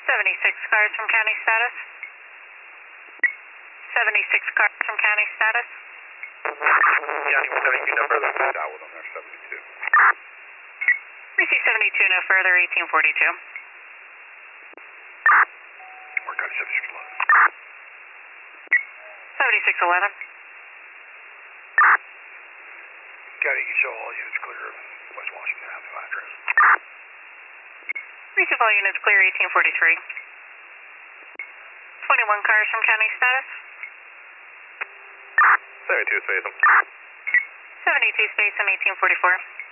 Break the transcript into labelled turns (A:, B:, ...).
A: 76 cars from county status. 76 cars from county status.
B: County 72, no further. Out with them there, 72.
A: Receive 72, no further, 1842.
B: We're County 7611.
A: 7611.
B: County, you show all units clear of West Washington Avenue address.
A: Receive all units clear, 1843. 21 cars from county status.
B: 72 space them.
A: 72 space, 1844.